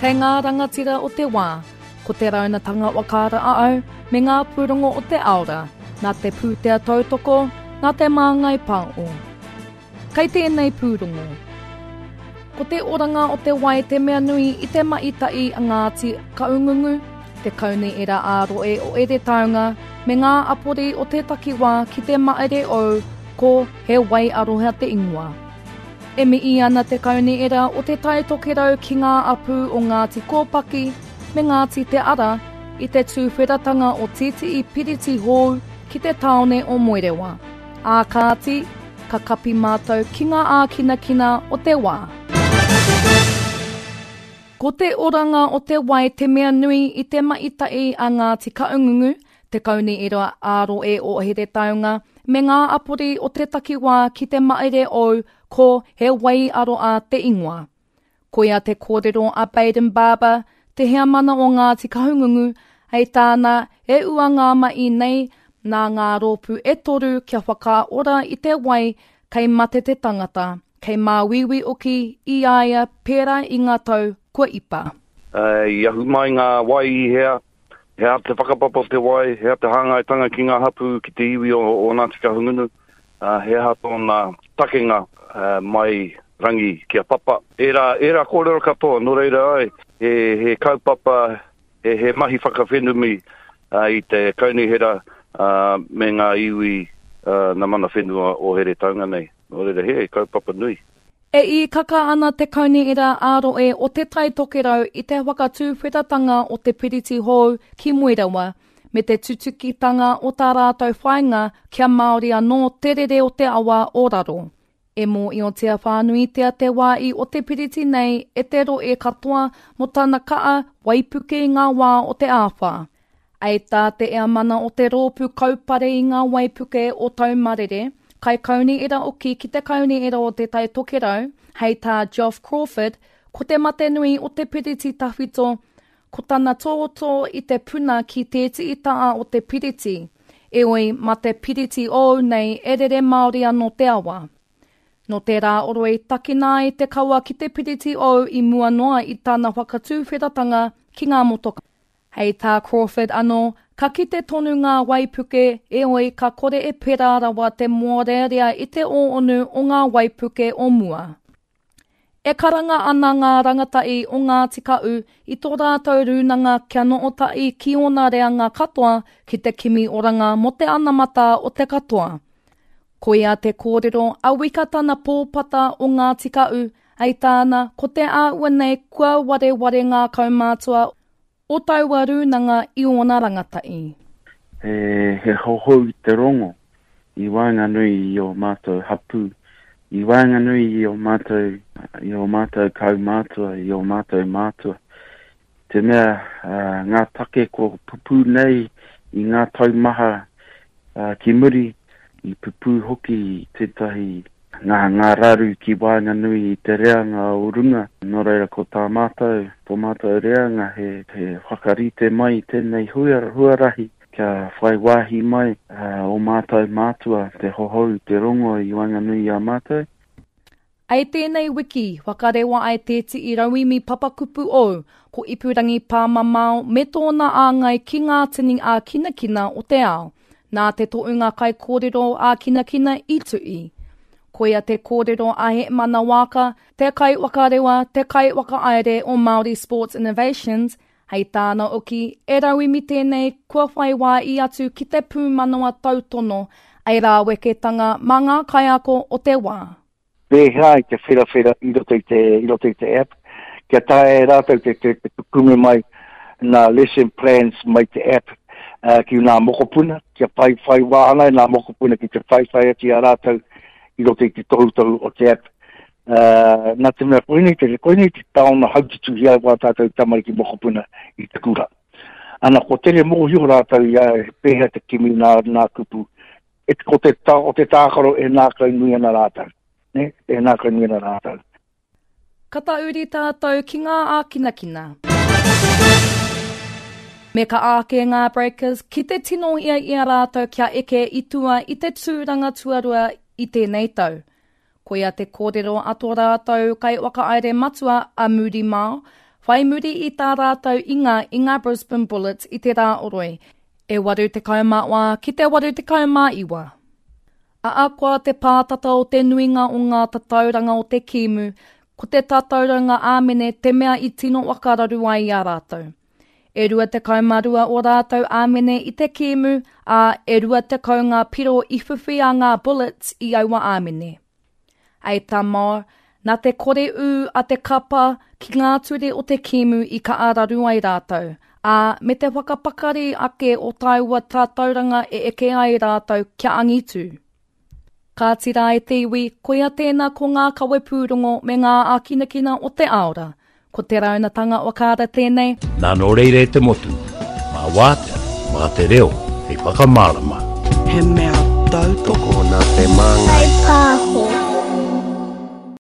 Kei ngā rangatira o te wā, ko te raunatanga wakara au, me ngā pūrongo o te aura, nā te pūtea tautoko, nā te māngai pāo. Kei tēnei pūrongo. Ko te oranga o te wai te mea nui I te maitai a Ngāti Kaungungu, te kauni era āroe o ere taunga, me ngā apori o te takiwā ki te maere o ko he wai aroha te ingoa. E mi I ana te kauni era o te tai tokerau ki ngā apu o Ngāti Kōpaki, me Ngāti Te Ara, I te tūwhiratanga o Titi Piriti Hou ki te taone o Moerewa. Ākati, ka kapi mātou ki ngā ākinakina o te wā. Ko te oranga o te wai te mea nui I te maitai a Ngāti Kaungungu, te kauni ira āroe o here taunga, me ngā apori o te takiwā ki te maere o ko he wai aro a te ingoa. Ko ia te kōrero a Baden Barber, te hea mana o Ngāti Kaungungu, hei tāna e ua ngā mai nei nā ngā rōpu e toru kia whakaora I te wai kei mate te tangata, kei mā wiwi oki I aia pēra I ngā tau kua ipa. Iahu mai ngā wai hea te whakapapa te wai, hea te hangaitanga ki ngā hapu ki te iwi o Ngāti Kaungungu, hea hato ngā takenga mai rangi kia papa. Era kōrero katoa, no reira ai, he kaupapa, he mahi whakawhenumi I te kaunihera me ngā iwi na mana whenua o here taunga nei. No reira he kaupapa nui. E I kaka ana te kauni ira āroe o te tai tokerau I te wakatūwhiratanga o te Piriti Hou ki Moerewa, me te tutukitanga o tā rātou whainga kia Māori anō terere o te awa o raro. E mō I o tia whānuitia te wā I o te piriti nei e te ro e katoa mo tāna kaa waipuke I ngā wā o te āwha. Ai tā te ea mana o te rōpu kaupare I ngā waipuke o taumarere, kai kauni ira oki ki te kauni ira o te tai tokerau, hei tā Geoff Crawford, ko te mate nui o te piriti tawhito, ko tana tōtō I te puna ki te iti taa o te piriti, e oi ma te piriti o nei e rere Māori anō te awa. No te rā oroi takina I te kaua ki te piriti o I mua noa I tāna whakatūwhiratanga ki ngā motoka. Hei tā Crawford anō, ka kite tonu ngā waipuke e oi ka kore e pera rawa te mōrearea I te o-onu o ngā waipuke o mua. E karanga ana ngā rangatai o Ngāti Kau I tō rātou rūnanga kia nootai ki ona reanga katoa ki te kimi oranga mo te anamata o te katoa. Ko ia te kōrero a wikatana pōpata o Ngāti Kau, ai tāna ko te āua nei kua ware ngā kaumātua o taua rūnanga I ona rangatai. He hohou I te rongo, I wāinga nui I o mātou hapu, I wāinga nui I o mātou kaumātua, I o mātua. Te mea ngā take ko pupu nei I ngā taumaha ki muri, I pupu hoki I tētahi ngā raru ki wāinga nui I te reanga o runga. Nō reira ko tā mātou, tō mātou reanga he whakarite mai tēnei huarahi kia whai wāhi mai o mātou mātua te hohou te rongo I wāinga nui a mātou. Ai tēnei wiki, whakarewa ai tēti I rauimi papakupu o, ko Ipurangi Pāmamao me tōna āngai ki ngā tini a kinakina o te ao, nā te tounga kai kōrero a kinakina I tui. Ko ia te kōrero a he mana waka, te kai wakarewa, te kai wakaaere o Māori Sports Innovations, hei tāna oki, e rauimi tēnei kua whai wā I atu ki te pūmanoa tautono, ai rā weketanga mā ngā kaiako o te wā. Pēhea I te whirawhira I roto I te app, kia tae rātou te kume mai nā lesson plans mai te app ki nā mokopuna, kia whai wā ana nā mokopuna ki te whai ati a rātou I roto I te tohu o te app. Nā te mea koinei te taona hautitu hia wā tātou tamari ki mokopuna I te kura. Ana ko tere mō hio rātou ia pēhea te kimi nā kupu. O te tākaro e nā kainui ana rātou. Ne? E nā kainui ana rātou. Kata uri tātou ki ngā ākinakina. Me ka āke ngā breakers, ki te tino ia rātou kia eke I tua I te tūranga tuarua I tēnei tau. Ko ia te kōrero ato rātou kai waka aere matua a Moody Mao, whai muri I tā rātou inga Brisbane Bullets I te rā oroi, e 80 ki te 81. A koa te pātata o te nuinga o ngā tatauranga o te kimu, ko te tatauranga āmene te mea I tino wakararu ai a rātou. E rua te kaumarua o rātou āmene I te kimu, a e rua te kau ngā piro I whiwhi a ngā bullets I aua āmene. Ai tā mō, nā te kore a te kapa ki ngā ture o te kimu I ka araru ai rātou, a me te whakapakari ake o taua tātauranga e eke ai rātou kia angitu. Ka tira e te iwi, koia tēnā ko ngā kawe pūrongo me ngā ākinakina o te aora. Ko te raunatanga o kāra tēnei. Nā no reire te motu, mā wātea, mā te reo, hei whakamārama. He mea tautoko nā te manga. Hei pāho.